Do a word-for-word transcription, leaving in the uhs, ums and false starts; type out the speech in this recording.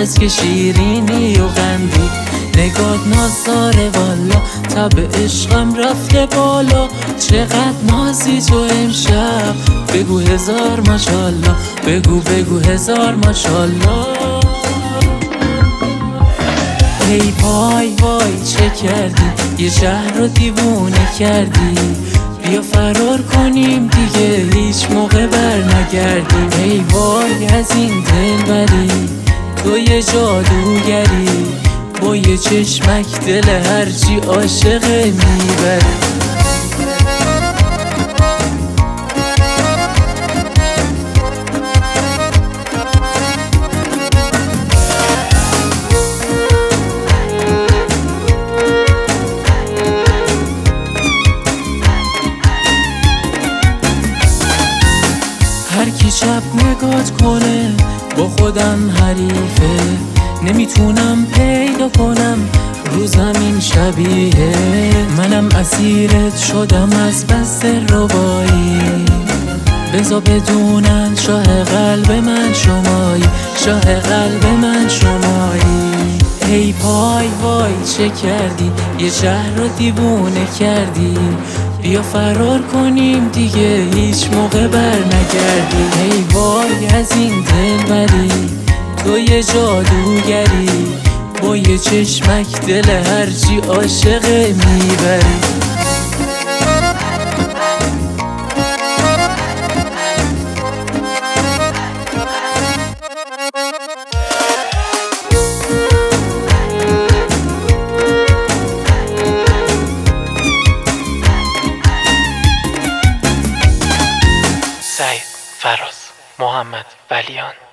لبت که شیرینی و قندی، نگات نازاره والا، تب عشقم رفته بالا. چقدر نازی تو امشب، بگو هزار ماشالله، بگو بگو هزار ماشالله. ای وای وای چه کردی، یه شهر رو دیوونه کردی، بیا فرار کنیم دیگه هیچ موقع بر نگردیم. ای وای از این دلبری، تو یه جادوگری، با یه چشمک دل هرچی عاشقه میبری. هر کی شب نگات کنه با خودم حریفه، نمیتونم پیدا کنم رو زمین شبیه. منم اسیرت شدم از بس ربایی، بذار بدونن شاه قلب من شمایی، شاه قلب من شمایی. ای پای وای چه کردی، یه شهر رو دیوونه کردی، بیا فرار کنیم دیگه هیچ موقع بر نگردی. ای وای از این دلبری، تو یه جادوگری، با یه چشمک دل هرچی عاشقه میبری. سعید فراز محمد ولیان.